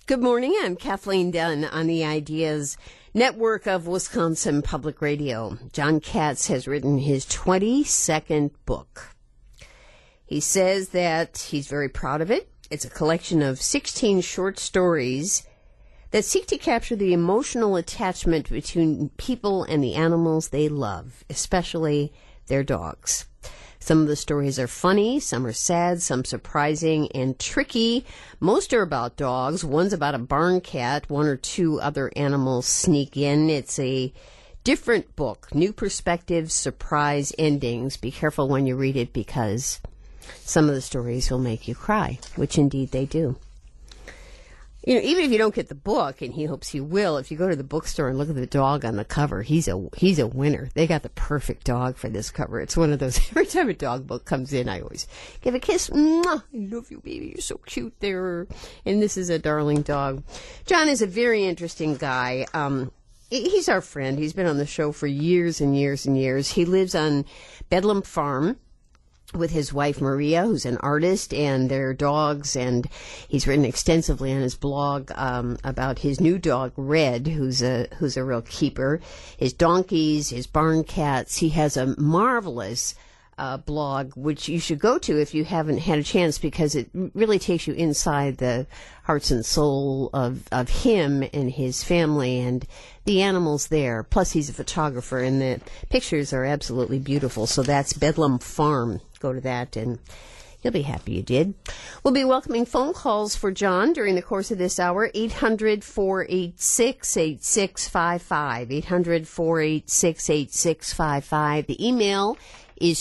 Good morning. I'm Kathleen Dunn on the Ideas Network of Wisconsin Public Radio. John Katz has written his 22nd book. He says that he's very proud of it. It's a collection of 16 short stories that seek to capture the emotional attachment between people and the animals they love, especially their dogs. Some of the stories are funny, some are sad, some surprising and tricky. Most are about dogs. One's about a barn cat. One or two other animals sneak in. It's a different book. New perspectives, surprise endings. Be careful when you read it because some of the stories will make you cry, which indeed they do. You know, even if you don't get the book, and he hopes you will, if you go to the bookstore and look at the dog on the cover, he's a winner. They got the perfect dog for this cover. It's one of those, every time a dog book comes in, I always give a kiss. Mwah! I love you, baby. You're so cute there. And this is a darling dog. John is a very interesting guy. He's our friend. He's been on the show for years and years and years. He lives on Bedlam Farm with his wife Maria, who's an artist, and their dogs, and he's written extensively on his blog about his new dog Red, who's a real keeper, his donkeys, his barn cats. He has a marvelous blog which you should go to if you haven't had a chance, because it really takes you inside the hearts and soul of him and his family and the animals there. Plus he's a photographer and the pictures are absolutely beautiful. So that's Bedlam Farm. Go to that and you'll be happy you did. We'll be welcoming phone calls for John during the course of this hour. 800-486-8655. 800-486-8655. The email is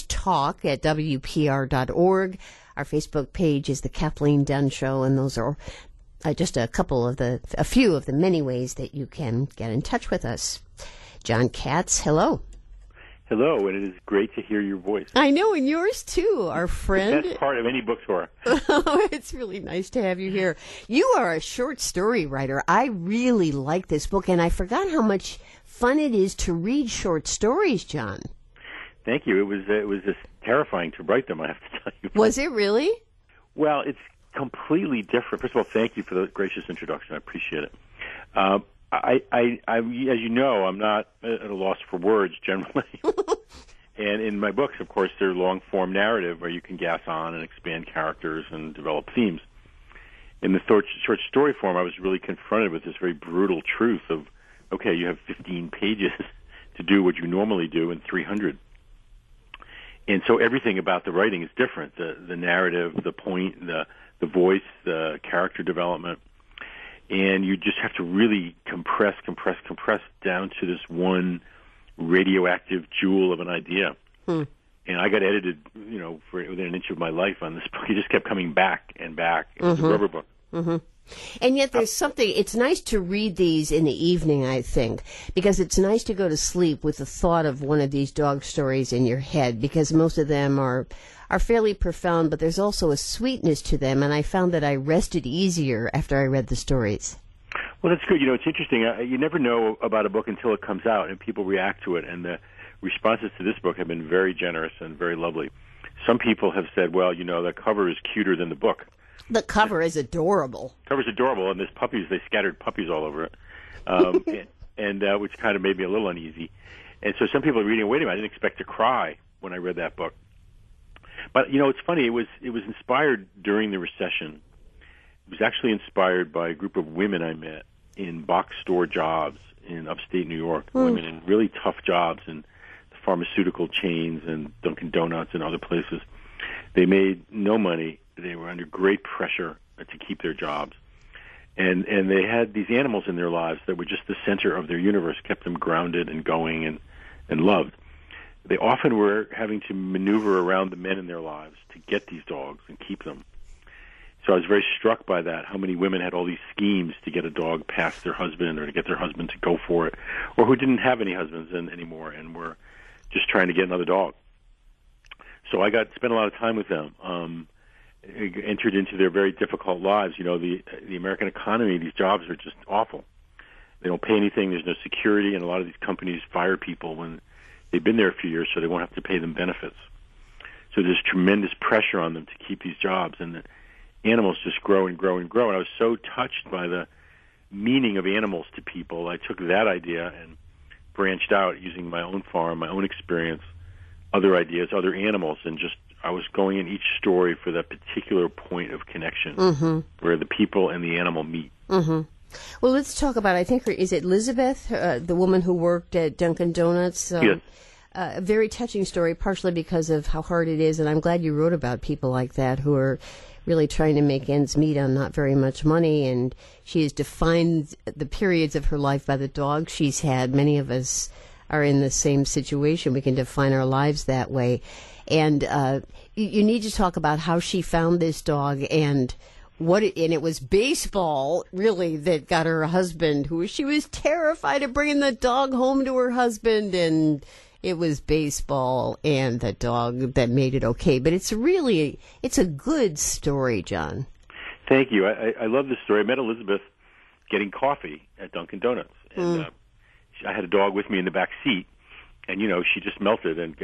talk@wpr.org. Our Facebook page is the Kathleen Dunn Show, and those are just a few of the many ways that you can get in touch with us. John Katz, hello. Hello, and it is great to hear your voice. I know, and yours too, our friend. The best part of any book tour. Oh, it's really nice to have you here. You are a short story writer. I really like this book, and I forgot how much fun it is to read short stories, John. Thank you. It was just terrifying to write them, I have to tell you. Was it really? Well, it's completely different. First of all, thank you for the gracious introduction. I appreciate it. I, as you know, I'm not at a loss for words generally. And in my books, of course, they're long-form narrative where you can gas on and expand characters and develop themes. In the short story form, I was really confronted with this very brutal truth of, okay, you have 15 pages to do what you normally do in 300. And so everything about the writing is different. The narrative, the point, the voice, the character development. And you just have to really compress down to this one radioactive jewel of an idea. And I got edited, for within an inch of my life on this book. It just kept coming back and back. It was a rubber book. Mm-hmm. And yet there's something, it's nice to read these in the evening, I think, because it's nice to go to sleep with the thought of one of these dog stories in your head, because most of them are fairly profound, but there's also a sweetness to them, and I found that I rested easier after I read the stories. Well, that's good. It's interesting. You never know about a book until it comes out and people react to it, and the responses to this book have been very generous and very lovely. Some people have said, well, the cover is cuter than the book. The cover is adorable. The cover's adorable, and there's puppies. They scattered puppies all over it, and which kind of made me a little uneasy. And so some people are reading, wait a minute, I didn't expect to cry when I read that book. But, it's funny, it was inspired during the recession. It was actually inspired by a group of women I met in box store jobs in upstate New York, women in really tough jobs in the pharmaceutical chains and Dunkin' Donuts and other places. They made no money. They were under great pressure to keep their jobs. And they had these animals in their lives that were just the center of their universe, kept them grounded and going and loved. They often were having to maneuver around the men in their lives to get these dogs and keep them. So I was very struck by that, how many women had all these schemes to get a dog past their husband or to get their husband to go for it, or who didn't have any husbands anymore and were just trying to get another dog. So I spent a lot of time with them, entered into their very difficult lives. The American economy, these jobs are just awful. They don't pay anything. There's no security, and a lot of these companies fire people when they've been there a few years, so they won't have to pay them benefits. So there's tremendous pressure on them to keep these jobs, and animals just grow and grow and grow. And I was so touched by the meaning of animals to people. I took that idea and branched out using my own farm, my own experience, other ideas, other animals, and just I was going in each story for that particular point of connection where the people and the animal meet. Mm-hmm. Well, let's talk about, I think, is it Elizabeth, the woman who worked at Dunkin' Donuts? Yes. A very touching story, partially because of how hard it is, and I'm glad you wrote about people like that who are really trying to make ends meet on not very much money, and she has defined the periods of her life by the dog she's had. Many of us are in the same situation. We can define our lives that way. And you need to talk about how she found this dog and and it was baseball, really, that got her husband, she was terrified of bringing the dog home to her husband, and it was baseball and the dog that made it okay. But it's a good story, John. Thank you. I love this story. I met Elizabeth getting coffee at Dunkin' Donuts, and I had a dog with me in the back seat, and she just melted and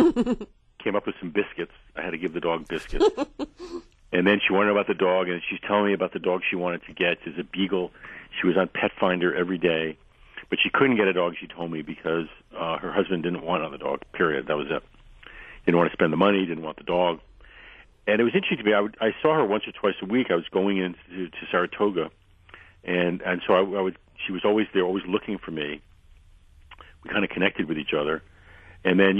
came up with some biscuits. I had to give the dog biscuits. And then she wanted to know about the dog, and she's telling me about the dog she wanted to get. It's a beagle. She was on Pet Finder every day, but she couldn't get a dog, she told me, because her husband didn't want another dog, period. That was it. Didn't want to spend the money, didn't want the dog. And it was interesting to me. I saw her once or twice a week. I was going into Saratoga, and so she was always there, always looking for me. We kind of connected with each other. And then,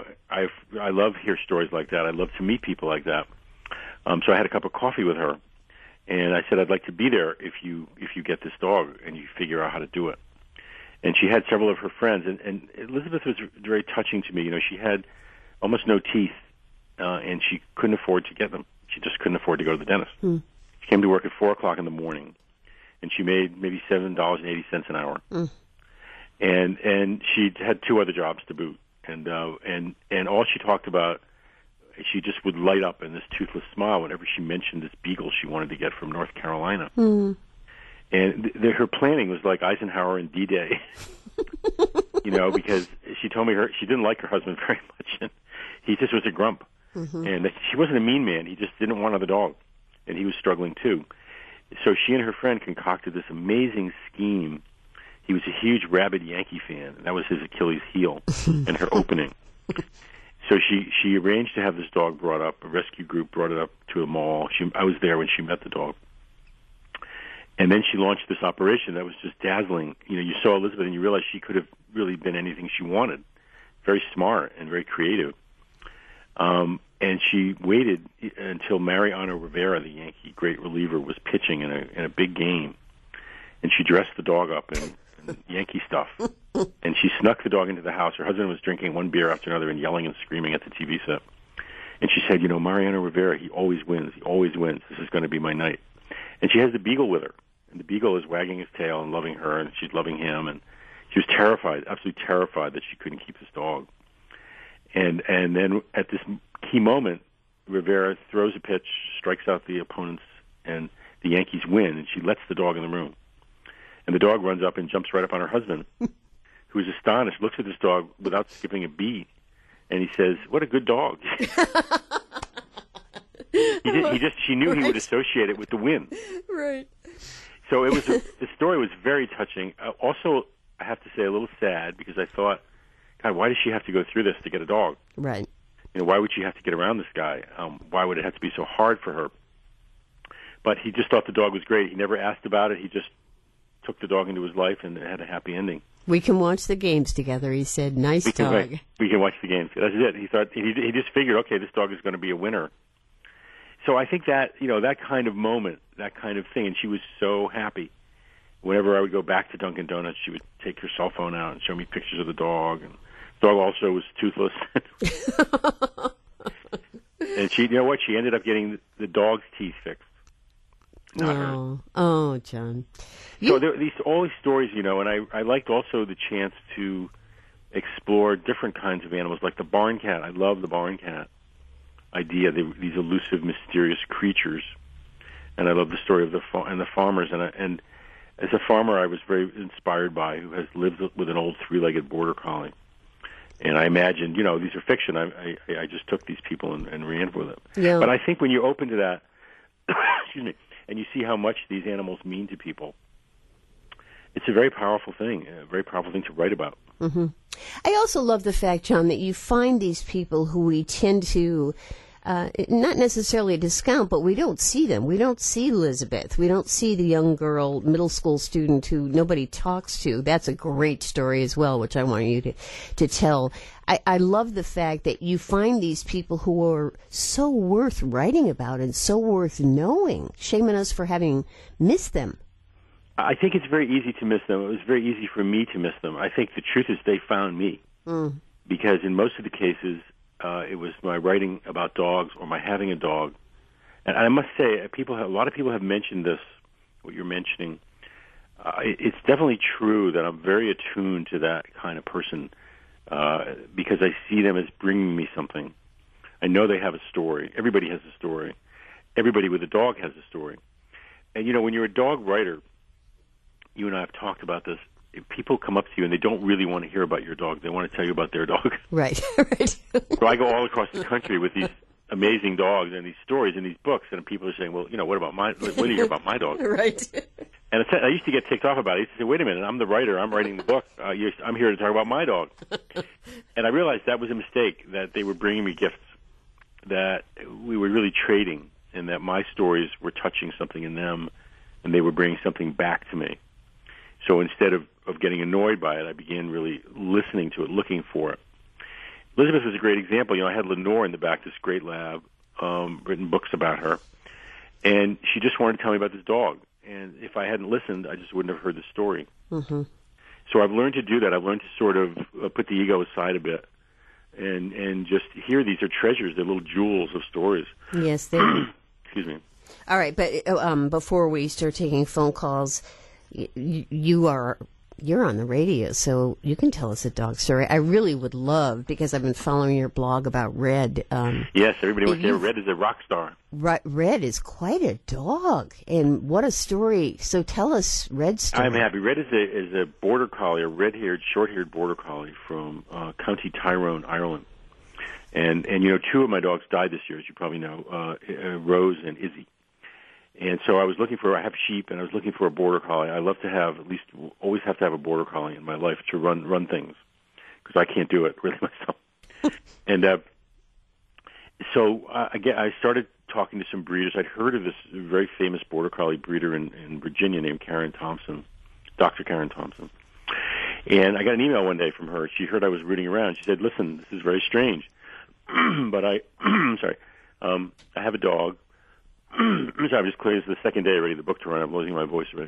I love to hear stories like that. I love to meet people like that. So I had a cup of coffee with her, and I said, I'd like to be there if you get this dog and you figure out how to do it. And she had several of her friends, and Elizabeth was very touching to me. She had almost no teeth, and she couldn't afford to get them. She just couldn't afford to go to the dentist. She came to work at 4 o'clock in the morning, and she made maybe $7.80 an hour. And she had 2 other jobs to boot. And all she talked about, she just would light up in this toothless smile whenever she mentioned this beagle she wanted to get from North Carolina. And her planning was like Eisenhower and D-Day, because she told me she didn't like her husband very much, and he just was a grump. And she wasn't a mean man. He just didn't want another dog, and he was struggling too. So she and her friend concocted this amazing scheme. He was a huge rabid Yankee fan, and that was his Achilles heel and her opening. So she arranged to have this dog brought up. A rescue group brought it up to a mall. I was there when she met the dog. And then she launched this operation that was just dazzling. You saw Elizabeth and you realized she could have really been anything she wanted. Very smart and very creative. And she waited until Mariano Rivera, the Yankee great reliever, was pitching in a big game. And she dressed the dog up in Yankee stuff. And she snuck the dog into the house. Her husband was drinking one beer after another and yelling and screaming at the TV set. And she said, Mariano Rivera, he always wins. He always wins. This is going to be my night. And she has the beagle with her. And the beagle is wagging his tail and loving her, and she's loving him. And she was terrified, absolutely terrified that she couldn't keep this dog. And then at this key moment, Rivera throws a pitch, strikes out the opponents, and the Yankees win. And she lets the dog in the room. And the dog runs up and jumps right up on her husband, who is astonished, looks at this dog without skipping a beat, and he says, "What a good dog." She knew he would associate it with the win. Right. So the story was very touching. Also, I have to say, a little sad, because I thought, God, why does she have to go through this to get a dog? Right. Why would she have to get around this guy? Why would it have to be so hard for her? But he just thought the dog was great. He never asked about it. He just took the dog into his life, and it had a happy ending. We can watch the games together, he said. Nice dog. We can watch the games. That's it. He thought he just figured, okay, this dog is going to be a winner. So I think that, that kind of moment, that kind of thing, and she was so happy. Whenever I would go back to Dunkin' Donuts, she would take her cell phone out and show me pictures of the dog. And the dog also was toothless. And she, what? She ended up getting the dog's teeth fixed. Not her. Oh, John. So there are all these stories, and I liked also the chance to explore different kinds of animals, like the barn cat. I love the barn cat idea, these elusive, mysterious creatures. And I love the story of the farmers. And as a farmer, I was very inspired by who has lived with an old 3-legged border collie. And I imagined, these are fiction. I just took these people and ran with it. Yeah. But I think when you open to that, excuse me, and you see how much these animals mean to people. It's a very powerful thing, to write about. Mm-hmm. I also love the fact, John, that you find these people who we tend to not necessarily discount, but we don't see them. We don't see Elizabeth. We don't see the young girl, middle school student who nobody talks to. That's a great story as well, which I want you to tell. I love the fact that you find these people who are so worth writing about and so worth knowing. Shame on us for having missed them. I think it's very easy to miss them. It was very easy for me to miss them. I think the truth is they found me. Because in most of the cases, it was my writing about dogs or my having a dog. And I must say, a lot of people have mentioned this, what you're mentioning. It's definitely true that I'm very attuned to that kind of person because I see them as bringing me something. I know they have a story. Everybody has a story. Everybody with a dog has a story. And, when you're a dog writer, you and I have talked about this. If people come up to you and they don't really want to hear about your dog. They want to tell you about their dog. Right, right. So I go all across the country with these amazing dogs and these stories and these books, and people are saying, well, what do you hear about my dog? Right. And I used to get ticked off about it. I used to say, wait a minute, I'm the writer. I'm writing the book. I'm here to talk about my dog. And I realized that was a mistake, that they were bringing me gifts, that we were really trading, and that my stories were touching something in them, and they were bringing something back to me. So instead of getting annoyed by it, I began really listening to it, looking for it. Elizabeth was a great example. I had Lenore in the back, this great lab, written books about her. And she just wanted to tell me about this dog. And if I hadn't listened, I just wouldn't have heard the story. Mm-hmm. So I've learned to do that. I've learned to sort of put the ego aside a bit and just hear these are treasures. They're little jewels of stories. Yes, they are. Excuse me. All right, but before we start taking phone calls, you're on the radio, so you can tell us a dog story. I really would love, because I've been following your blog about Red. Yes, everybody would say Red is a rock star. Red is quite a dog, and what a story. So tell us Red's story. I'm happy. Red is a border collie, a red-haired, short-haired border collie from County Tyrone, Ireland. And two of my dogs died this year, as you probably know, Rose and Izzy. And so I have sheep, and I was looking for a border collie. I love to have, always have to have a border collie in my life to run things, because I can't do it really myself. And so I started talking to some breeders. I'd heard of this very famous border collie breeder in Virginia named Karen Thompson, Dr. Karen Thompson. And I got an email one day from her. She heard I was rooting around. She said, listen, this is very strange, but I have a dog. I'm sorry, I'm just clear. It's the second day already, the book to run. I'm losing my voice already.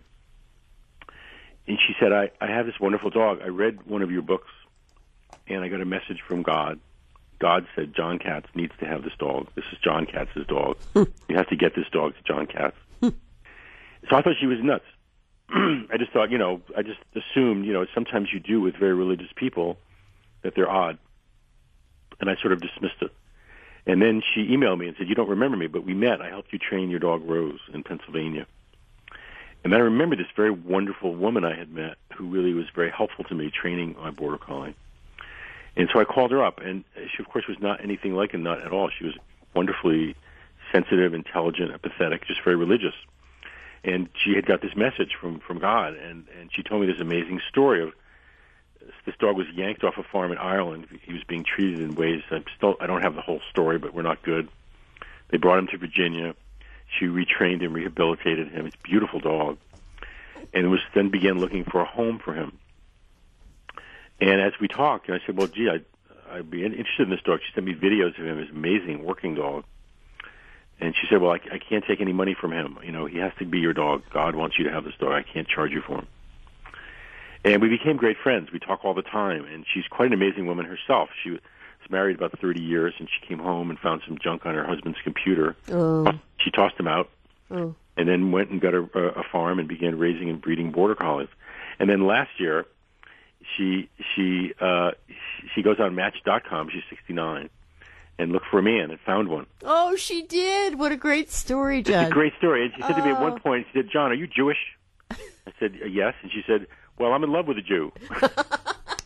And she said, I have this wonderful dog. I read one of your books, and I got a message from God. God said, John Katz needs to have this dog. This is John Katz's dog. You have to get this dog to John Katz. So I thought she was nuts. I just thought, I just assumed, sometimes you do with very religious people, that they're odd. And I sort of dismissed it. And then she emailed me and said, you don't remember me, but we met. I helped you train your dog, Rose, in Pennsylvania. And I remember this very wonderful woman I had met who really was very helpful to me training my border collie. And so I called her up, and she, of course, was not anything like a nut at all. She was wonderfully sensitive, intelligent, empathetic, just very religious. And she had got this message from God, and she told me this amazing story of this dog was yanked off a farm in Ireland. He was being treated in ways I don't have the whole story, but we're not good. They brought him to Virginia. She retrained him, rehabilitated him. It's a beautiful dog. And it was then began looking for a home for him. And as we talked, I said, well, gee, I'd be interested in this dog. She sent me videos of him. He's an amazing working dog. And she said, well, I can't take any money from him. He has to be your dog. God wants you to have this dog. I can't charge you for him. And we became great friends. We talk all the time. And she's quite an amazing woman herself. She was married about 30 years, and she came home and found some junk on her husband's computer. Oh. She tossed him out, and then went and got a farm and began raising and breeding border collies. And then last year, she goes on Match.com. She's 69, and looked for a man and found one. Oh, she did! What a great story, John. It's a great story. And she said to me at one point, she said, "John, are you Jewish?" I said, "Yes." And she said, "Well, I'm in love with a Jew."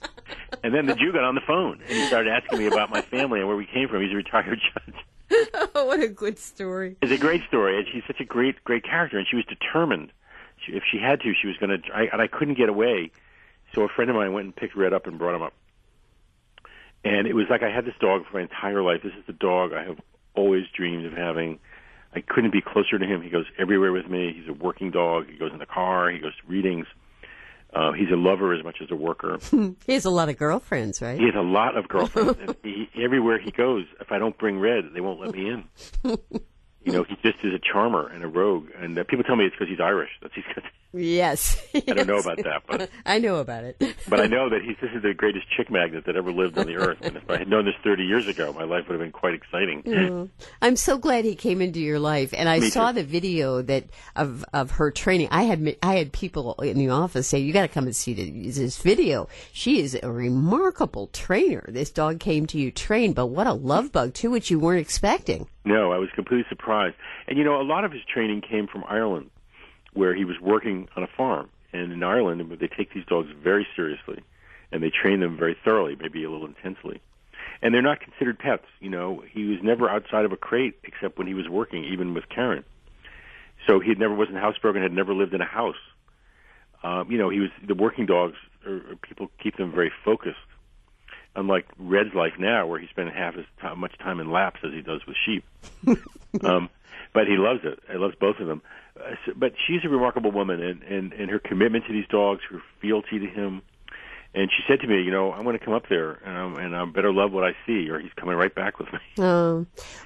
And then the Jew got on the phone, and he started asking me about my family and where we came from. He's a retired judge. What a good story. It's a great story, and she's such a great character, and she was determined. If she had to, she was going to, and I couldn't get away. So a friend of mine went and picked Red up and brought him up. And it was like I had this dog for my entire life. This is the dog I have always dreamed of having. I couldn't be closer to him. He goes everywhere with me. He's a working dog. He goes in the car. He goes to readings. He's a lover as much as a worker. He has a lot of girlfriends, right? He has a lot of girlfriends. And everywhere he goes, if I don't bring Red, they won't let me in. You know, he just is a charmer and a rogue. And people tell me it's because he's Irish. Yes. I don't know about that, but I know about it. But I know that this is the greatest chick magnet that ever lived on the earth. And if I had known this 30 years ago, my life would have been quite exciting. I'm so glad he came into your life, and I saw the video of her training. I had people in the office say, "You got to come and see this video. She is a remarkable trainer. This dog came to you trained, but what a love bug too, which you weren't expecting." No, I was completely surprised. And you know, a lot of his training came from Ireland, where he was working on a farm. And in Ireland, they take these dogs very seriously, and they train them very thoroughly, maybe a little intensely. And they're not considered pets. You know, he was never outside of a crate except when he was working, even with Karen. So he wasn't housebroken, had never lived in a house. You know, the working dogs, people keep them very focused. Unlike Red's life now, where he spends half as much time in laps as he does with sheep. But he loves it. He loves both of them. But she's a remarkable woman, and her commitment to these dogs, her fealty to him. And she said to me, you know, I'm going to come up there, and I better love what I see, or he's coming right back with me. Well,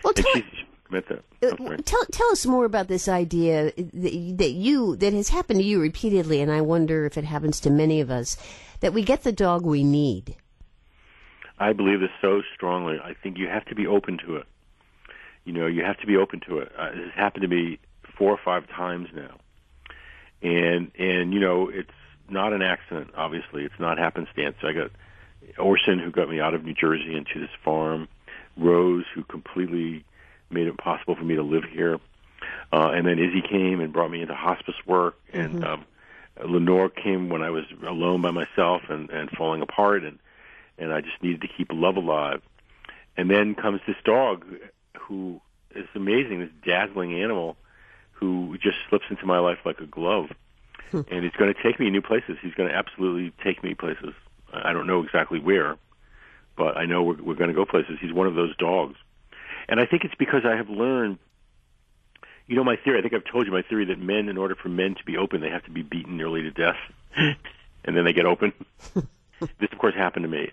tell tell us more about this idea that has happened to you repeatedly, and I wonder if it happens to many of us, that we get the dog we need. I believe this so strongly. I think you have to be open to it. You know, you have to be open to it. This has happened to me 4 or 5 times now. And you know, it's not an accident, obviously. It's not happenstance. I got Orson, who got me out of New Jersey into this farm, Rose, who completely made it possible for me to live here, and then Izzy came and brought me into hospice work, and Lenore came when I was alone by myself and falling apart, and I just needed to keep love alive. And then comes this dog who is amazing, this dazzling animal who just slips into my life like a glove. And he's going to take me new places. He's going to absolutely take me places. I don't know exactly where, but I know we're going to go places. He's one of those dogs. And I think it's because I have learned, you know, my theory, I think I've told you my theory that men, in order for men to be open, they have to be beaten nearly to death, and then they get open. This, of course, happened to me.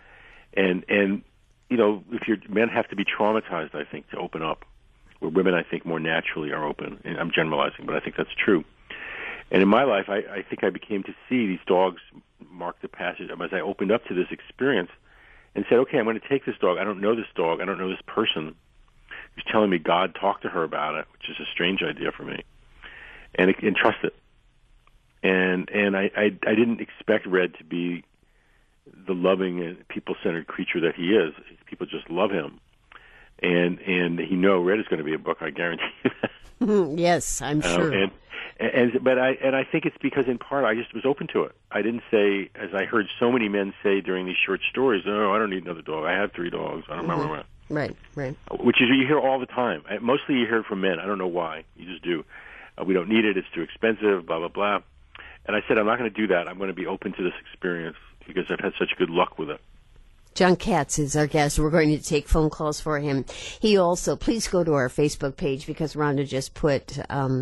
And you know, men have to be traumatized, I think, to open up, where women, I think, more naturally are open. And I'm generalizing, but I think that's true. And in my life, I think I became to see these dogs mark the passage as I opened up to this experience and said, okay, I'm going to take this dog. I don't know this dog. I don't know this person who's telling me God talked to her about it, which is a strange idea for me, and trust it. And I didn't expect Red to be the loving and people-centered creature that he is. People just love him. And Red is going to be a book, I guarantee you that. Yes, I'm sure. But I think it's because, in part, I just was open to it. I didn't say, as I heard so many men say during these short stories, "Oh, I don't need another dog. I have 3 dogs. I don't remember." Right. Which is, you hear all the time. Mostly you hear it from men. I don't know why. You just do. We don't need it. It's too expensive, blah, blah, blah. And I said, I'm not going to do that. I'm going to be open to this experience because I've had such good luck with it. John Katz is our guest. We're going to take phone calls for him. He also, please go to our Facebook page, because Rhonda just put,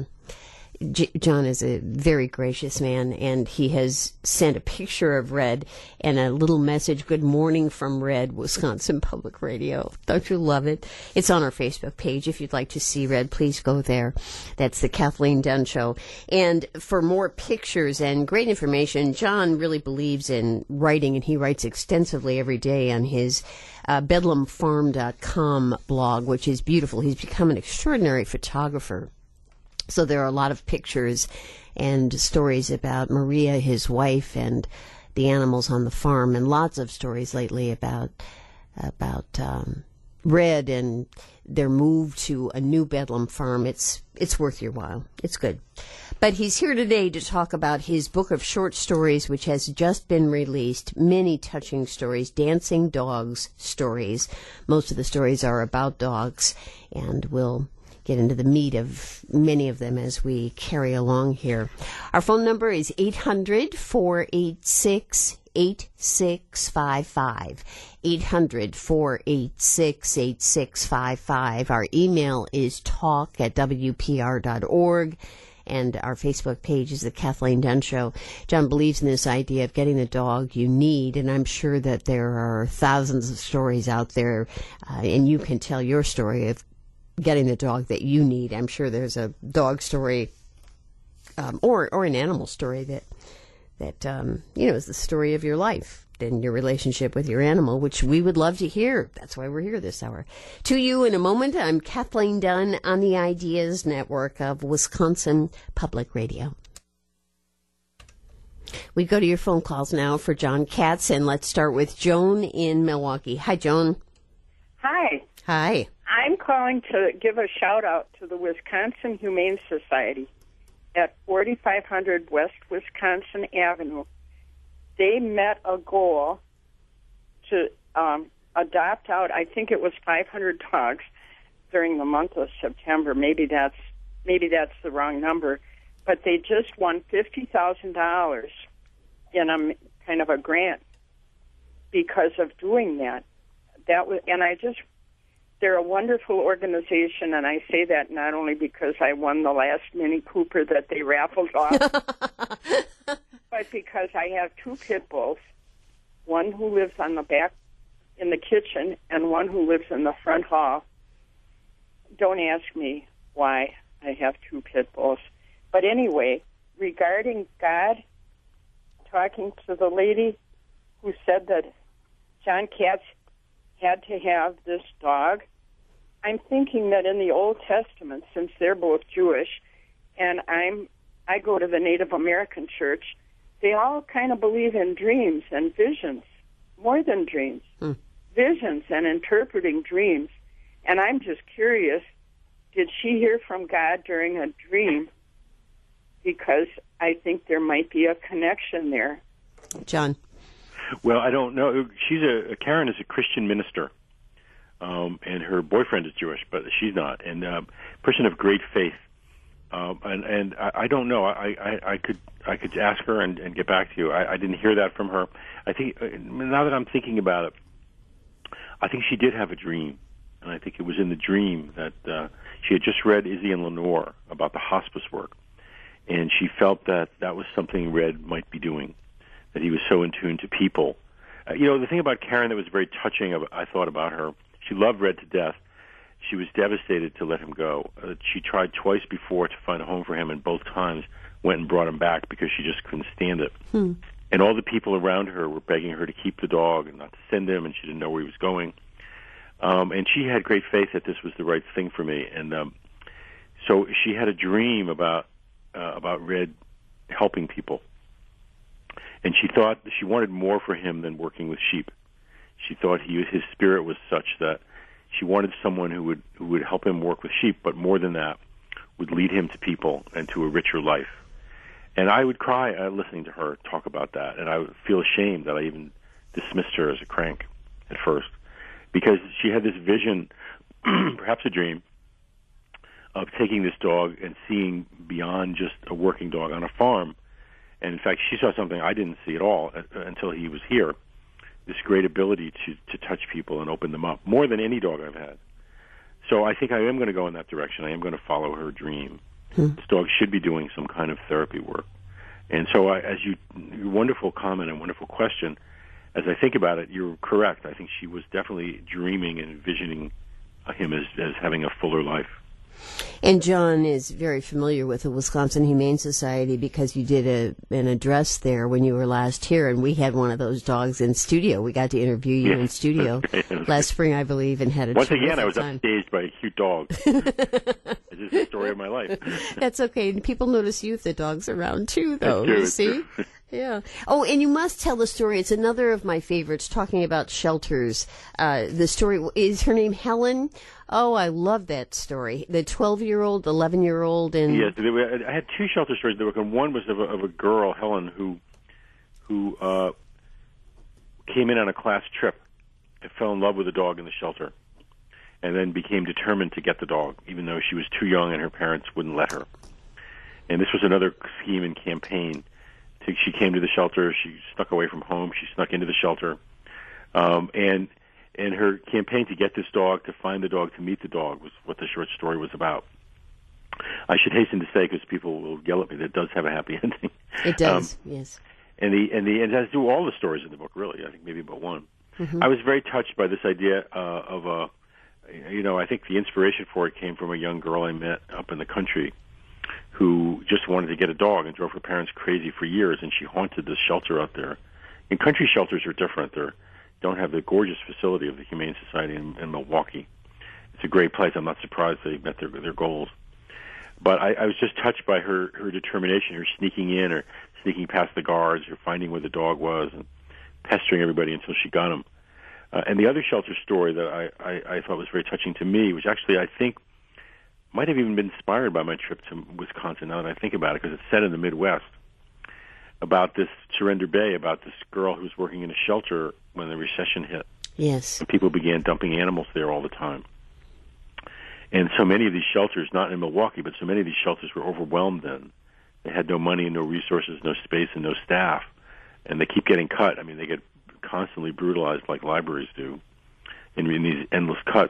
John is a very gracious man, and he has sent a picture of Red and a little message, "Good morning from Red, Wisconsin Public Radio." Don't you love it? It's on our Facebook page. If you'd like to see Red, please go there. That's the Kathleen Dunn Show. And for more pictures and great information, John really believes in writing, and he writes extensively every day on his bedlamfarm.com blog, which is beautiful. He's become an extraordinary photographer. So there are a lot of pictures and stories about Maria, his wife, and the animals on the farm, and lots of stories lately about Red and their move to a new Bedlam farm, it's worth your while. It's good. But he's here today to talk about his book of short stories, which has just been released. Many touching stories, dancing dogs stories. Most of the stories are about dogs, and we'll get into the meat of many of them as we carry along here. Our phone number is 800-486-8655. 800-486-8655. Our email is talk@wpr.org. And our Facebook page is The Kathleen Dunn Show. John believes in this idea of getting the dog you need, and I'm sure that there are thousands of stories out there, and you can tell your story of getting the dog that you need. I'm sure there's a dog story or an animal story that is the story of your life and your relationship with your animal, which we would love to hear. That's why we're here this hour. To you in a moment, I'm Kathleen Dunn on the Ideas Network of Wisconsin Public Radio. We go to your phone calls now for John Katz, and let's start with Joan in Milwaukee. Hi, Joan. Hi. Hi. I'm calling to give a shout-out to the Wisconsin Humane Society at 4500 West Wisconsin Avenue. They met a goal to adopt out, I think it was 500 dogs during the month of September. Maybe that's the wrong number, but they just won $50,000 in a kind of a grant because of doing that. They're a wonderful organization, and I say that not only because I won the last Mini Cooper that they raffled off, but because I have two pit bulls, one who lives on the back in the kitchen and one who lives in the front hall. Don't ask me why I have two pit bulls. But anyway, regarding God, talking to the lady who said that John Katz had to have this dog, I'm thinking that in the Old Testament, since they're both Jewish, and I go to the Native American church, they all kind of believe in dreams and visions, more than dreams, visions and interpreting dreams. And I'm just curious, did she hear from God during a dream? Because I think there might be a connection there. John. Well, I don't know. Karen is a Christian minister, and her boyfriend is Jewish, but she's not. And a person of great faith. And I don't know. I could ask her and get back to you. I didn't hear that from her. I think now that I'm thinking about it, I think she did have a dream, and I think it was in the dream that she had just read Izzy and Lenore about the hospice work, and she felt that was something Red might be doing, that he was so in tune to people. The thing about Karen that was very touching, I thought about her, she loved Red to death. She was devastated to let him go. She tried twice before to find a home for him, and both times went and brought him back because she just couldn't stand it. And all the people around her were begging her to keep the dog and not to send him, and she didn't know where he was going. And she had great faith that this was the right thing for me. And so she had a dream about Red helping people. And she thought she wanted more for him than working with sheep. She thought his spirit was such that she wanted someone who would help him work with sheep, but more than that, would lead him to people and to a richer life. And I would cry listening to her talk about that, and I would feel ashamed that I even dismissed her as a crank at first, because she had this vision, perhaps a dream, of taking this dog and seeing beyond just a working dog on a farm. And in fact, she saw something I didn't see at all until he was here. This great ability to touch people and open them up, more than any dog I've had. So I think I am going to go in that direction. I am going to follow her dream. This dog should be doing some kind of therapy work. And so as your wonderful comment and wonderful question, as I think about it, you're correct. I think she was definitely dreaming and envisioning him as having a fuller life. And John is very familiar with the Wisconsin Humane Society because you did an address there when you were last here, and we had one of those dogs in studio. We got to interview you in studio last spring, I believe, and had a Once terrific again, I was time. upstaged by a cute dog. I It's just the story of my life. That's okay. And people notice you if the dog's around, too, though. You see? Yeah. Oh, and you must tell the story. It's another of my favorites, talking about shelters. The story, is her name Helen? Oh, I love that story. The 12-year-old, 11-year-old, and... Yes, I had two shelter stories. One was of a girl, Helen, who came in on a class trip and fell in love with a dog in the shelter, and then became determined to get the dog, even though she was too young and her parents wouldn't let her. And this was another scheme and campaign. She came to the shelter. She snuck away from home. She snuck into the shelter, and her campaign to get this dog, to find the dog, to meet the dog, was what the short story was about. I should hasten to say, because people will yell at me, that it does have a happy ending. It does, yes. And it has to do all the stories in the book, really. I think maybe but one. Mm-hmm. I was very touched by this idea of I think the inspiration for it came from a young girl I met up in the country who just wanted to get a dog and drove her parents crazy for years, and she haunted this shelter out there. And country shelters are different. They don't have the gorgeous facility of the Humane Society in Milwaukee. It's a great place. I'm not surprised they met their goals. But I was just touched by her determination, her sneaking in or sneaking past the guards, or finding where the dog was and pestering everybody until she got him. And the other shelter story that I thought was very touching to me was actually, I think, might have even been inspired by my trip to Wisconsin, now that I think about it, because it's set in the Midwest, about this Surrender Bay, about this girl who was working in a shelter when the recession hit. Yes. And people began dumping animals there all the time. And so many of these shelters, not in Milwaukee, but so many of these shelters were overwhelmed then. They had no money and no resources, no space and no staff. And they keep getting cut. I mean, they get constantly brutalized like libraries do in these endless cuts.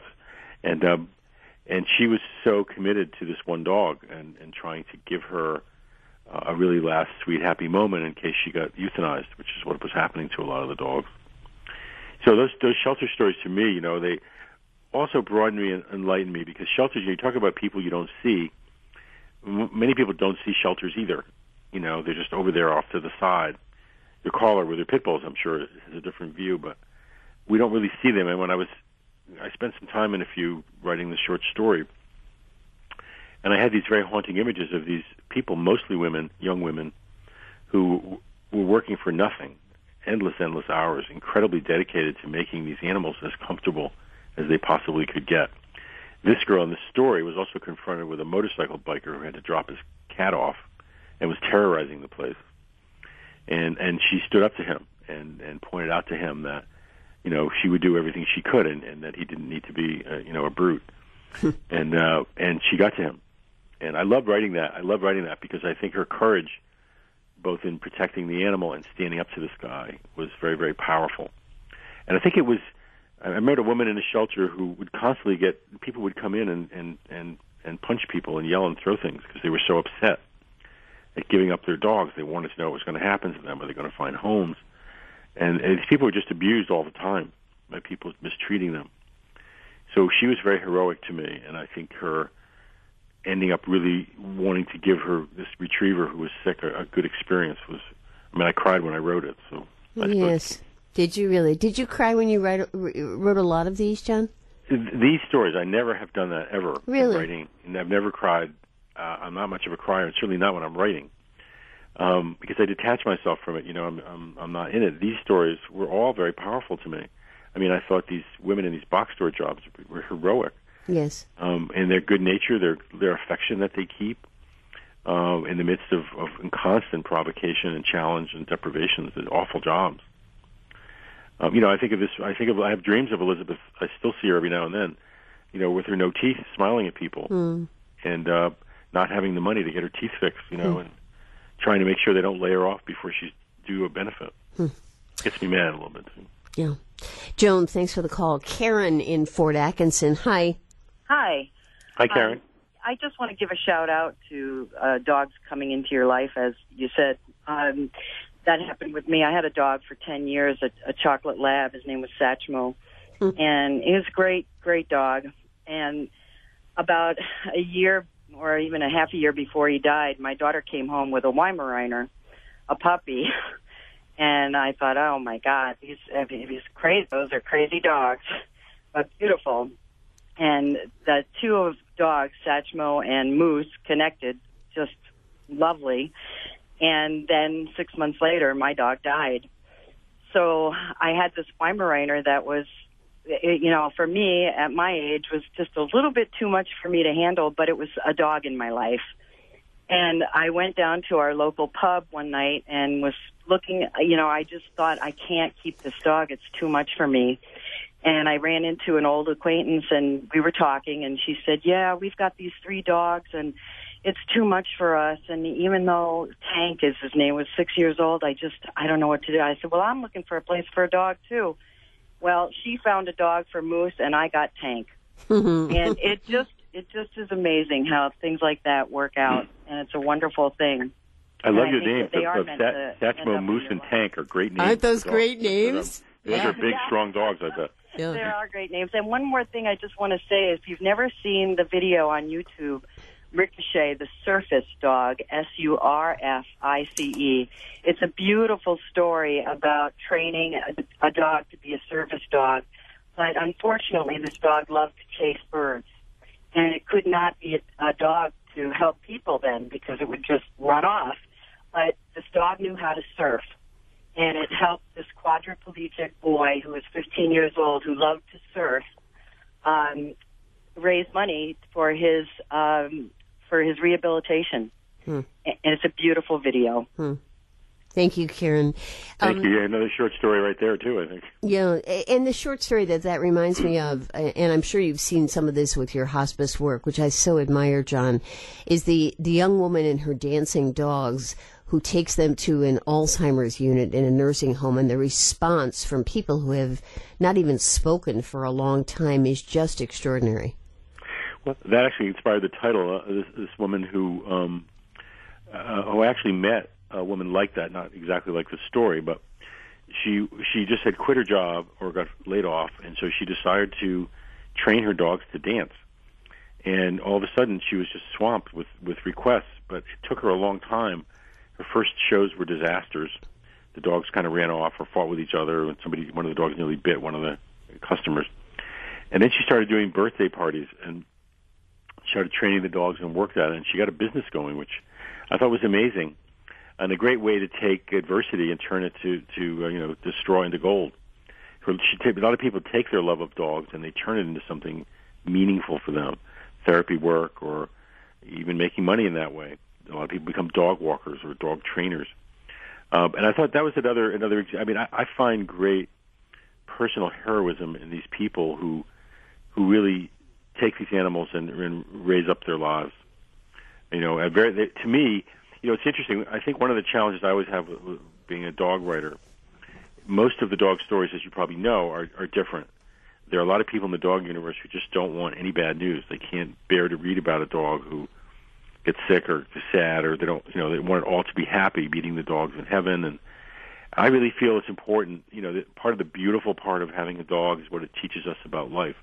And she was so committed to this one dog and trying to give her a really last sweet, happy moment in case she got euthanized, which is what was happening to a lot of the dogs. So those shelter stories, to me, they also broaden me and enlighten me, because shelters, you talk about people you don't see. Many people don't see shelters either. They're just over there off to the side. Your caller with their pit bulls, I'm sure, has a different view, but we don't really see them. And when I spent some time in a few writing this short story, and I had these very haunting images of these people, mostly women, young women, who were working for nothing, endless hours, incredibly dedicated to making these animals as comfortable as they possibly could get. This girl in this story was also confronted with a motorcycle biker who had to drop his cat off and was terrorizing the place. And she stood up to him and pointed out to him that, she would do everything she could and that he didn't need to be, a brute. And she got to him. And I love writing that. I love writing that because I think her courage, both in protecting the animal and standing up to this guy, was very, very powerful. And I think it was, I met a woman in a shelter who would constantly people would come in and punch people and yell and throw things because they were so upset at giving up their dogs. They wanted to know what was going to happen to them. Are they going to find homes? And these people were just abused all the time by people mistreating them. So she was very heroic to me, and I think her ending up really wanting to give this retriever who was sick a good experience was, I cried when I wrote it. So yes. Did you really? Did you cry when you wrote a lot of these, John? These stories, I never have done that ever. Really? In writing. And I've never cried. I'm not much of a crier, and certainly not when I'm writing, because I detach myself from it. I'm not in it. These stories were all very powerful to me. I thought these women in these box store jobs were heroic. Yes. And their good nature, their affection that they keep in the midst of constant provocation and challenge and deprivations, and awful jobs. I have dreams of Elizabeth. I still see her every now and then, with her no teeth, smiling at people, and not having the money to get her teeth fixed, and trying to make sure they don't lay her off before she's due a benefit. Gets me mad a little bit, too. Yeah. Joan, thanks for the call. Karen in Fort Atkinson. Hi. Hi. Hi, Karen. I just want to give a shout-out to dogs coming into your life, as you said. That happened with me. I had a dog for 10 years, a chocolate lab. His name was Satchmo. And he was a great, great dog. And about a year or even a half a year before he died, my daughter came home with a Weimaraner, a puppy. And I thought, oh, my God, he's crazy. Those are crazy dogs, but beautiful. And the two of dogs, Satchmo and Moose, connected, just lovely. And then 6 months later, my dog died. So I had this Weimaraner that was, for me at my age was just a little bit too much for me to handle, but it was a dog in my life. And I went down to our local pub one night and was looking, I just thought, I can't keep this dog. It's too much for me. And I ran into an old acquaintance and we were talking and she said, yeah, we've got these 3 dogs and it's too much for us. And even though Tank is his name, was 6 years old, I don't know what to do. I said, well, I'm looking for a place for a dog too. Well, she found a dog for Moose and I got Tank. And it just is amazing how things like that work out. And it's a wonderful thing. I love your names. Satchmo, Moose, and Tank are great names. Aren't those great names? Those are big, strong dogs, I bet. Yeah. There are great names. And one more thing I just want to say is if you've never seen the video on YouTube, Ricochet, the surface dog, Surfice. It's a beautiful story about training a dog to be a surface dog. But unfortunately, this dog loved to chase birds. And it could not be a dog to help people then because it would just run off. But this dog knew how to surf. And it helped this quadriplegic boy who was 15 years old who loved to surf raise money for his rehabilitation. And it's a beautiful video. Thank you, Karen. Thank you. Yeah, another short story right there, too, I think. Yeah, and the short story that reminds me of, and I'm sure you've seen some of this with your hospice work, which I so admire, John, is the young woman and her dancing dogs who takes them to an Alzheimer's unit in a nursing home, and the response from people who have not even spoken for a long time is just extraordinary. Well, that actually inspired the title. This woman who actually met a woman like that, not exactly like the story, but she just had quit her job or got laid off, and so she decided to train her dogs to dance. And all of a sudden, she was just swamped with requests, but it took her a long time. Her first shows were disasters. The dogs kind of ran off or fought with each other, and one of the dogs nearly bit one of the customers. And then she started doing birthday parties and started training the dogs and worked at it, and she got a business going, which I thought was amazing. And a great way to take adversity and turn it to destroy into gold. A lot of people take their love of dogs and they turn it into something meaningful for them, therapy work, or even making money in that way. A lot of people become dog walkers or dog trainers. And I thought that was another. I mean, I find great personal heroism in these people who really take these animals and raise up their lives. To me. It's interesting. I think one of the challenges I always have with being a dog writer, most of the dog stories, as you probably know, are different. There are a lot of people in the dog universe who just don't want any bad news. They can't bear to read about a dog who gets sick or is sad, or they don't, they want it all to be happy, meeting the dogs in heaven. And I really feel it's important. That part of the beautiful part of having a dog is what it teaches us about life.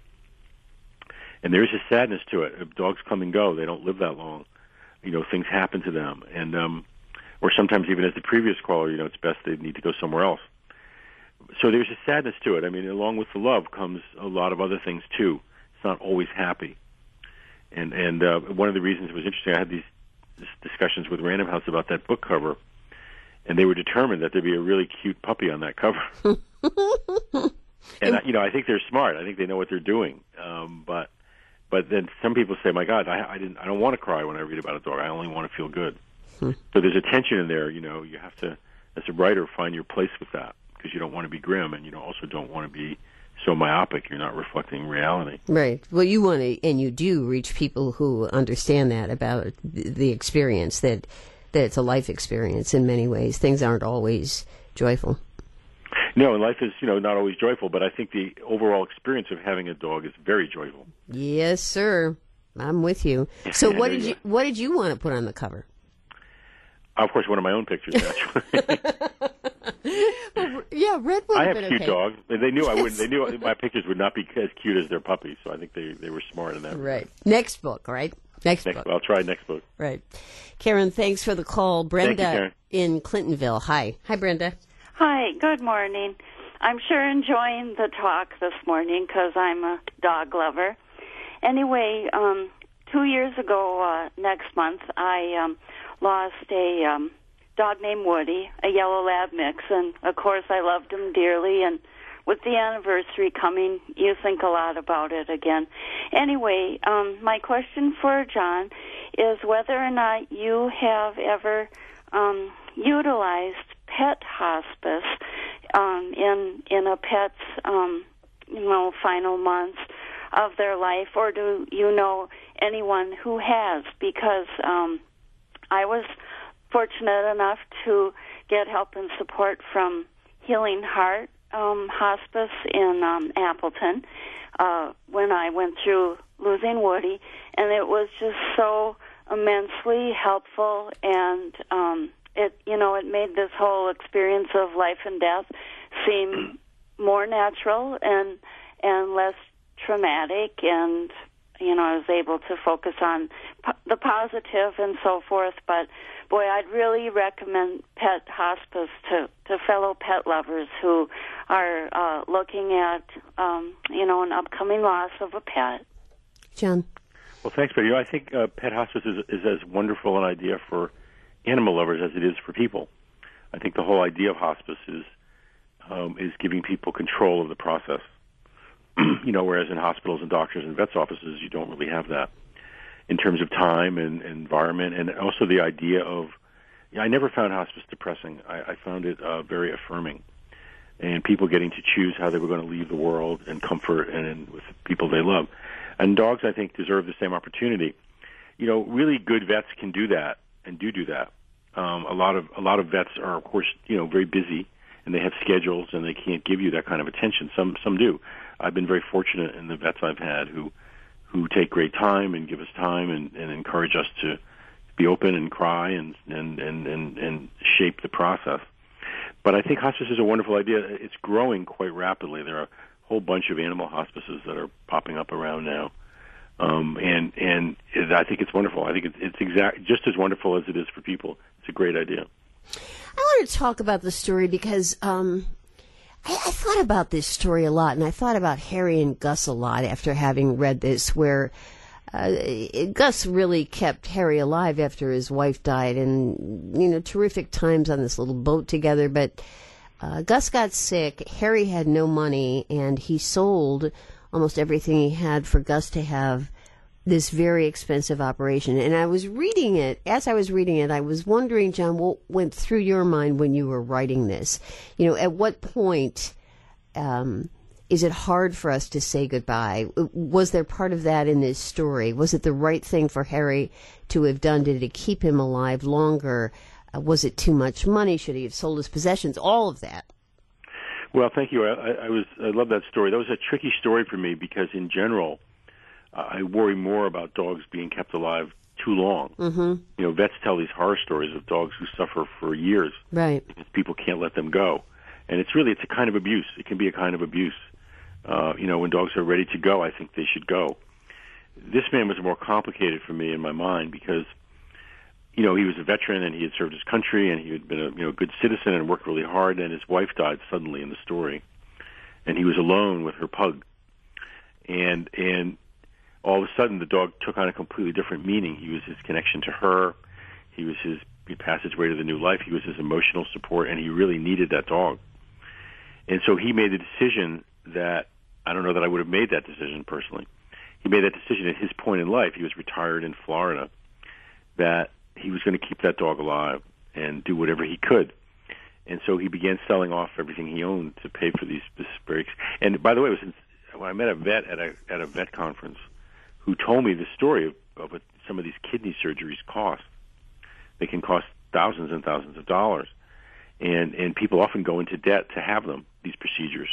And there is a sadness to it. If dogs come and go, they don't live that long. Things happen to them, and or sometimes even as the previous caller, it's best they need to go somewhere else. So there's a sadness to it. I mean, along with the love comes a lot of other things too. It's not always happy, and one of the reasons it was interesting, I had these discussions with Random House about that book cover, and they were determined that there'd be a really cute puppy on that cover. And I think they're smart. I think they know what they're doing, But then some people say, "My God, I don't want to cry when I read about a dog. I only want to feel good." So there's a tension in there. You have to, as a writer, find your place with that because you don't want to be grim, and you also don't want to be so myopic. You're not reflecting reality. Right. Well, you want to, and you do reach people who understand that about the experience that it's a life experience in many ways. Things aren't always joyful. No, and life is, not always joyful, but I think the overall experience of having a dog is very joyful. Yes, sir. I'm with you. So what did you want to put on the cover? Of course, one of my own pictures, actually. Yeah, Red would I have have been cute okay. dogs. They knew I wouldn't. They knew my pictures would not be as cute as their puppies, so I think they were smart in that. Right. Next book, right? Next book. I'll try next book. Right. Karen, thanks for the call. Brenda Karen. in Clintonville. Hi, Brenda. Hi, good morning. I'm sure enjoying the talk this morning because I'm a dog lover. Anyway, 2 years ago next month, I lost a dog named Woody, a yellow lab mix, and of course I loved him dearly, and with the anniversary coming, you think a lot about it again. Anyway, my question for John is whether or not you have ever utilized pet hospice in a pet's final months of their life, or do you know anyone who has? Because I was fortunate enough to get help and support from Healing Heart Hospice in Appleton when I went through losing Woody, and it was just so immensely helpful, and it made this whole experience of life and death seem more natural and less traumatic, and I was able to focus on the positive and so forth. But boy, I'd really recommend pet hospice to fellow pet lovers who are looking at an upcoming loss of a pet. John? Well, thanks, Betty. I think pet hospice is as wonderful an idea for animal lovers as it is for people. I think the whole idea of hospice is giving people control of the process. Whereas in hospitals and doctors and vets' offices, you don't really have that in terms of time and environment, and also the idea of. I never found hospice depressing. I found it very affirming, and people getting to choose how they were going to leave the world in comfort and with people they love. And dogs, I think, deserve the same opportunity. Really good vets can do that and do that. A lot of vets are, of course, very busy, and they have schedules, and they can't give you that kind of attention. Some do. I've been very fortunate in the vets I've had who take great time and give us time and encourage us to be open and cry and shape the process. But I think hospice is a wonderful idea. It's growing quite rapidly. There are a whole bunch of animal hospices that are popping up around now, and I think it's wonderful. I think it's just as wonderful as it is for people. It's a great idea. I want to talk about the story because I thought about this story a lot, and I thought about Harry and Gus a lot after having read this, where Gus really kept Harry alive after his wife died, and, terrific times on this little boat together, but Gus got sick, Harry had no money, and he sold almost everything he had for Gus to have this very expensive operation. And I was reading it, as I was reading it, I was wondering, John, what went through your mind when you were writing this? At what point is it hard for us to say goodbye? Was there part of that in this story? Was it the right thing for Harry to have done? Did it keep him alive longer? Was it too much money? Should he have sold his possessions? All of that. Well, thank you. I love that story. That was a tricky story for me because, in general, I worry more about dogs being kept alive too long. Mm-hmm. Vets tell these horror stories of dogs who suffer for years, right? Because people can't let them go, and it's a kind of abuse. It can be a kind of abuse. When dogs are ready to go, I think they should go. This man was more complicated for me in my mind because, he was a veteran and he had served his country and he had been a good citizen and worked really hard, and his wife died suddenly in the story, and he was alone with her pug, and all of a sudden, the dog took on a completely different meaning. He was his connection to her. He was his passageway to the new life. He was his emotional support, and he really needed that dog. And so he made the decision that, I don't know that I would have made that decision personally. He made that decision at his point in life. He was retired in Florida, that he was going to keep that dog alive and do whatever he could. And so he began selling off everything he owned to pay for these breaks. And by the way, when I met a vet at a vet conference, who told me the story of what some of these kidney surgeries cost. They can cost thousands and thousands of dollars. And people often go into debt to have them, these procedures.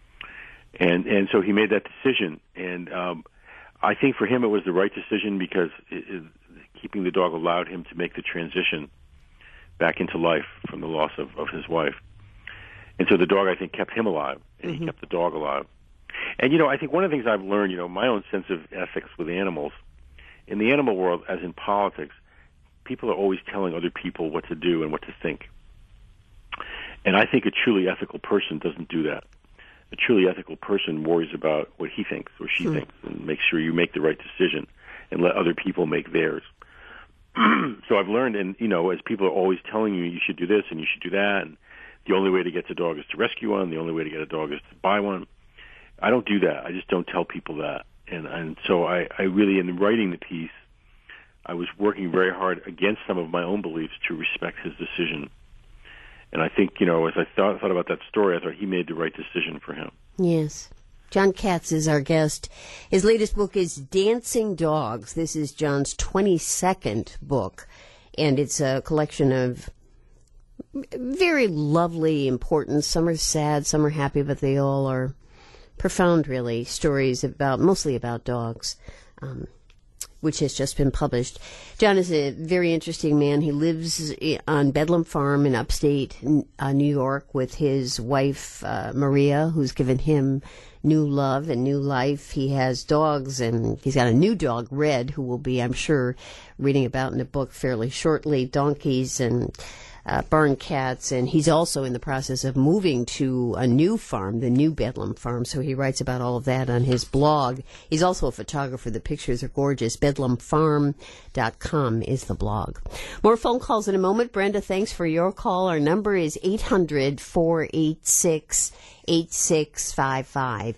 And so he made that decision. And I think for him it was the right decision because keeping the dog allowed him to make the transition back into life from the loss of his wife. And so the dog, I think, kept him alive, and he kept the dog alive. And, I think one of the things I've learned, my own sense of ethics with animals, in the animal world, as in politics, people are always telling other people what to do and what to think. And I think a truly ethical person doesn't do that. A truly ethical person worries about what he thinks or she thinks and makes sure you make the right decision and let other people make theirs. So I've learned, and as people are always telling you should do this and you should do that, and the only way to get a dog is to rescue one, the only way to get a dog is to buy one. I don't do that. I just don't tell people that. And so I really, in writing the piece, I was working very hard against some of my own beliefs to respect his decision. And I think, as I thought about that story, I thought he made the right decision for him. Yes. John Katz is our guest. His latest book is Dancing Dogs. This is John's 22nd book, and it's a collection of very lovely, important, some are sad, some are happy, but they all are profound, really, stories mostly about dogs, which has just been published. John is a very interesting man. He lives on Bedlam Farm in upstate New York with his wife, Maria, who's given him new love and new life. He has dogs, and he's got a new dog, Red, who will be, I'm sure, reading about in the book fairly shortly, donkeys and barn cats, and he's also in the process of moving to a new farm, the new Bedlam Farm, so he writes about all of that on his blog. He's also a photographer. The pictures are gorgeous. BedlamFarm.com is the blog. More phone calls in a moment. Brenda, thanks for your call. Our number is 800-486-8655,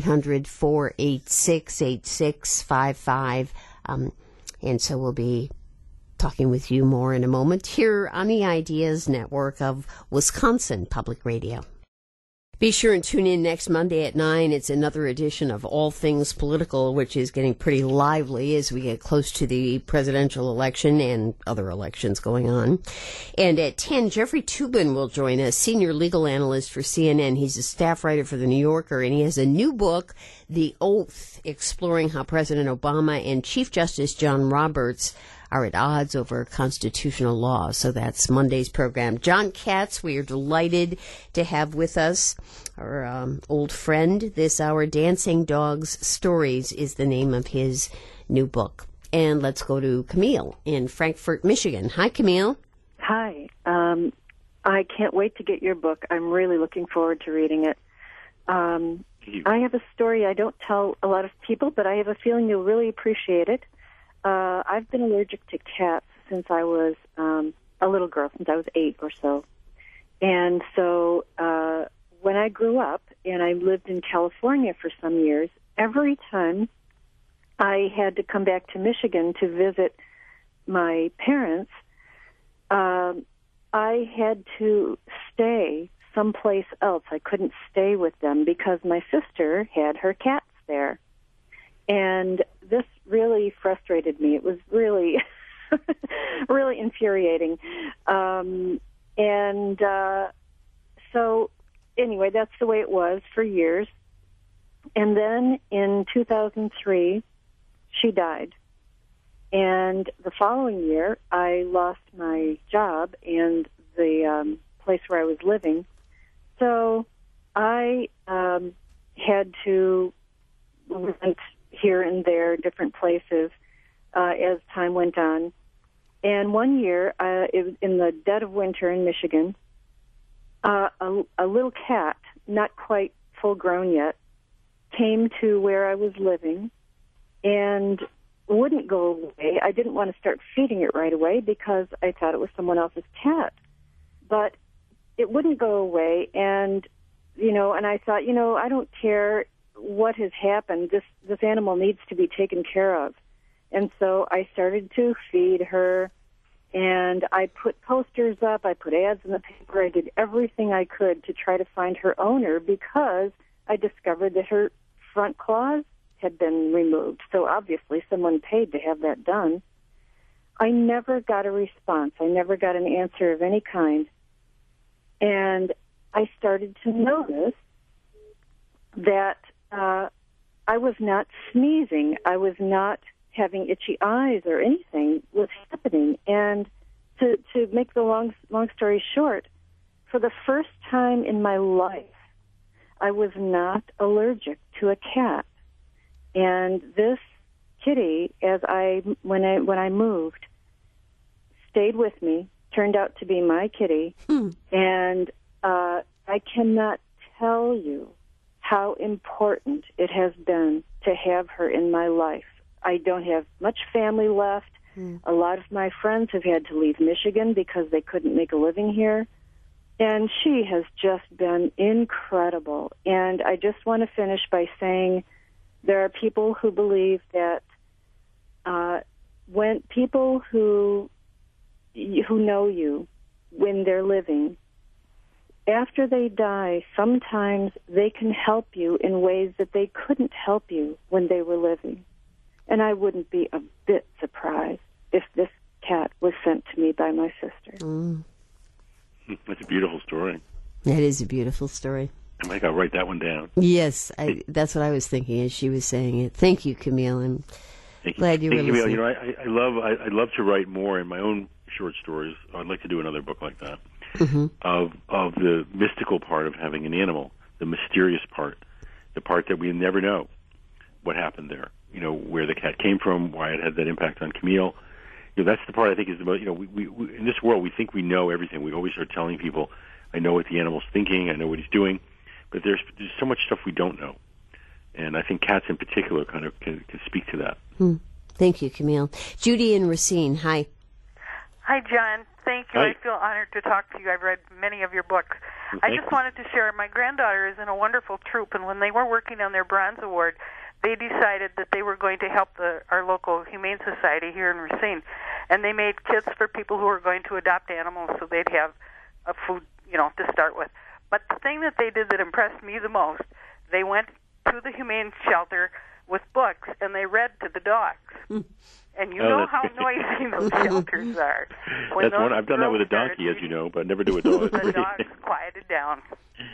800-486-8655, and so we'll be talking with you more in a moment here on the Ideas Network of Wisconsin Public Radio. Be sure and tune in next Monday at 9. It's another edition of All Things Political, which is getting pretty lively as we get close to the presidential election and other elections going on. And at 10, Jeffrey Toobin will join us, senior legal analyst for CNN. He's a staff writer for The New Yorker, and he has a new book, The Oath, exploring how President Obama and Chief Justice John Roberts are at odds over constitutional law. So that's Monday's program. John Katz, we are delighted to have with us our old friend this hour. Dancing Dogs Stories is the name of his new book. And let's go to Camille in Frankfort, Michigan. Hi, Camille. Hi. I can't wait to get your book. I'm really looking forward to reading it. I have a story I don't tell a lot of people, but I have a feeling you'll really appreciate it. I've been allergic to cats since I was a little girl, since I was 8 or so. And so when I grew up and I lived in California for some years, every time I had to come back to Michigan to visit my parents, I had to stay someplace else. I couldn't stay with them because my sister had her cats there. And this really frustrated me. It was really, really infuriating. So anyway, that's the way it was for years. And then in 2003, she died. And the following year, I lost my job and the place where I was living. So I had to rent here and there, different places, as time went on. And one year, it was in the dead of winter in Michigan, a little cat, not quite full grown yet, came to where I was living and wouldn't go away. I didn't want to start feeding it right away because I thought it was someone else's cat. But it wouldn't go away, and, and I thought, I don't care what has happened. This animal needs to be taken care of. And so I started to feed her, and I put posters up, I put ads in the paper, I did everything I could to try to find her owner because I discovered that her front claws had been removed. So obviously someone paid to have that done. I never got a response. I never got an answer of any kind. And I started to notice that I was not sneezing. I was not having itchy eyes or anything was happening. And to make the long story short, for the first time in my life, I was not allergic to a cat. And this kitty, when I moved, stayed with me, turned out to be my kitty, and I cannot tell you how important it has been to have her in my life. I don't have much family left. A lot of my friends have had to leave Michigan because they couldn't make a living here. And she has just been incredible. And I just want to finish by saying there are people who believe that when people who know you when they're living, after they die, sometimes they can help you in ways that they couldn't help you when they were living. And I wouldn't be a bit surprised if this cat was sent to me by my sister. That's a beautiful story. That is a beautiful story. I might gotta write that one down. Yes, that's what I was thinking as she was saying it. Thank you, Camille. I'm glad you were listening. You know, I love to write more in my own short stories. I'd like to do another book like that. Of the mystical part of having an animal, the mysterious part, the part that we never know what happened there. You know, where the cat came from, why it had that impact on Camille. You know, that's the part I think is the most. You know, we in this world we think we know everything. We always are telling people, "I know what the animal's thinking. I know what he's doing," but there's so much stuff we don't know, and I think cats in particular kind of can speak to that. Thank you, Camille. Judy and Racine, hi. Hi, John. Thank you. Hi. I feel honored to talk to you. I've read many of your books. I just wanted to share, my granddaughter is in a wonderful troupe, and when they were working on their Bronze Award, they decided that they were going to help our local Humane Society here in Racine. And they made kits for people who were going to adopt animals so they'd have a food, to start with. But the thing that they did that impressed me the most, they went to the Humane Shelter with books, and they read to the dogs. And you know how noisy those shelters are. That's one. I've done that with a donkey, as you know, but never do a dog. The dogs quieted down.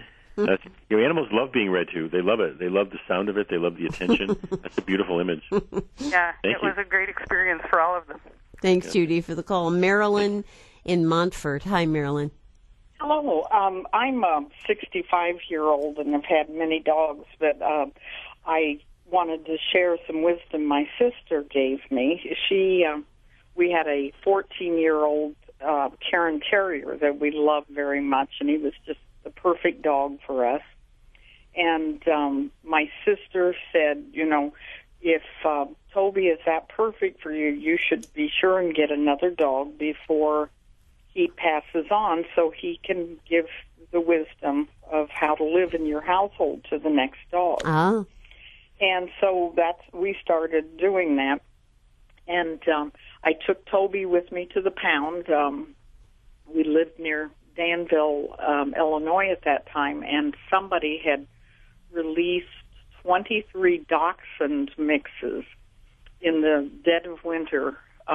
Animals love being read to. They love it. They love the sound of it. They love the attention. That's a beautiful image. Yeah, it was a great experience for all of them. Thanks, Judy, for the call. Marilyn in Montfort. Hi, Marilyn. Hello. I'm a 65-year-old and have had many dogs, but I wanted to share some wisdom my sister gave me. We had a 14-year-old Cairn Terrier that we loved very much, and he was just the perfect dog for us. And my sister said, if Toby is that perfect for you, you should be sure and get another dog before he passes on so he can give the wisdom of how to live in your household to the next dog. Ah. And so we started doing that. And I took Toby with me to the pound. We lived near Danville, Illinois at that time, and somebody had released 23 dachshund mixes in the dead of winter,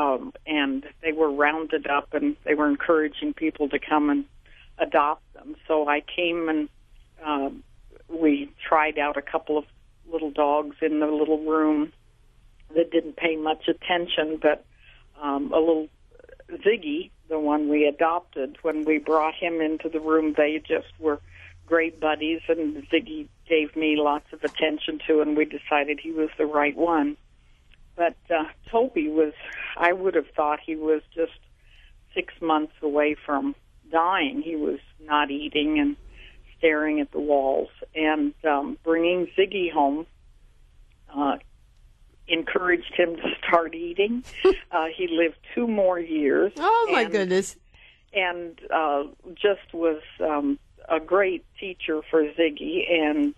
and they were rounded up, and they were encouraging people to come and adopt them. So I came and we tried out a couple of little dogs in the little room that didn't pay much attention, but a little Ziggy, the one we adopted, when we brought him into the room, they just were great buddies, and Ziggy gave me lots of attention too, and we decided he was the right one. But Toby I would have thought he was just 6 months away from dying. He was not eating and staring at the walls, and bringing Ziggy home encouraged him to start eating. He lived 2 more years. Oh, my goodness. And just was a great teacher for Ziggy, and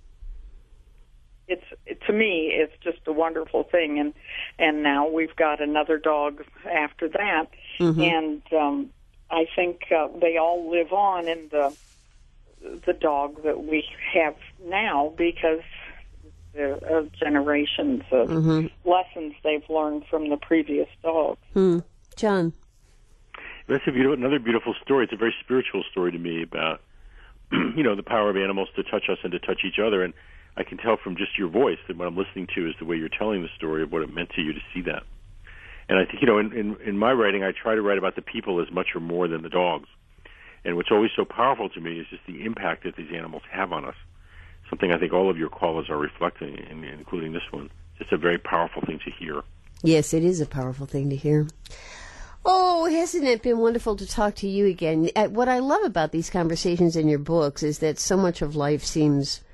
to me, it's just a wonderful thing. And now we've got another dog after that, and I think they all live on in the dog that we have now because of generations of lessons they've learned from the previous dogs. John. That's another beautiful story. It's a very spiritual story to me about, the power of animals to touch us and to touch each other. And I can tell from just your voice that what I'm listening to is the way you're telling the story of what it meant to you to see that. And I think, in my writing, I try to write about the people as much or more than the dogs. And what's always so powerful to me is just the impact that these animals have on us. Something I think all of your callers are reflecting, including this one. Just a very powerful thing to hear. Yes, it is a powerful thing to hear. Oh, hasn't it been wonderful to talk to you again? What I love about these conversations in your books is that so much of life seems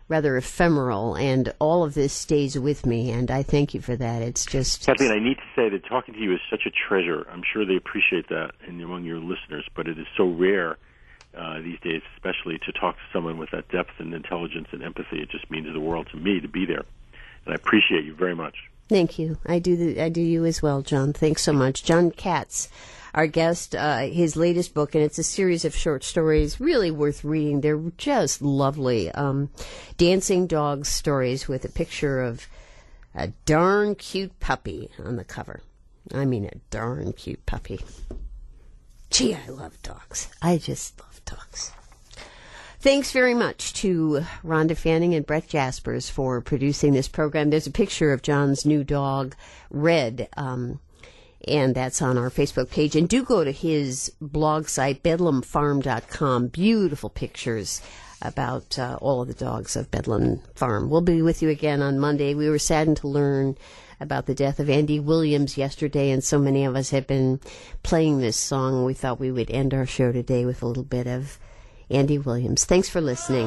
rather ephemeral, and all of this stays with me, and I thank you for that. It's just... Kathleen, I need to say that talking to you is such a treasure. I'm sure they appreciate that among your listeners, but it is so rare these days, especially to talk to someone with that depth and intelligence and empathy. It just means the world to me to be there, and I appreciate you very much. Thank you. I do you as well, John. Thanks so much. John Katz, our guest, his latest book, and it's a series of short stories, really worth reading. They're just lovely. Dancing Dog Stories with a picture of a darn cute puppy on the cover. I mean, a darn cute puppy. Gee, I love dogs. I just love dogs. Thanks very much to Rhonda Fanning and Brett Jaspers for producing this program. There's a picture of John's new dog, Red, and that's on our Facebook page. And do go to his blog site, bedlamfarm.com. Beautiful pictures about all of the dogs of Bedlam Farm. We'll be with you again on Monday. We were saddened to learn about the death of Andy Williams yesterday, and so many of us have been playing this song. We thought we would end our show today with a little bit of Andy Williams. Thanks for listening.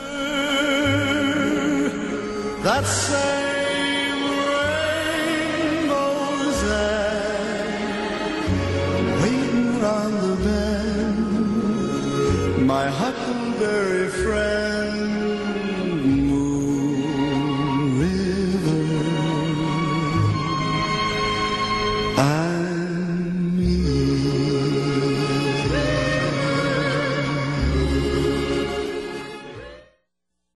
That same rainbow's there, waiting round the bend, my huckleberry friend.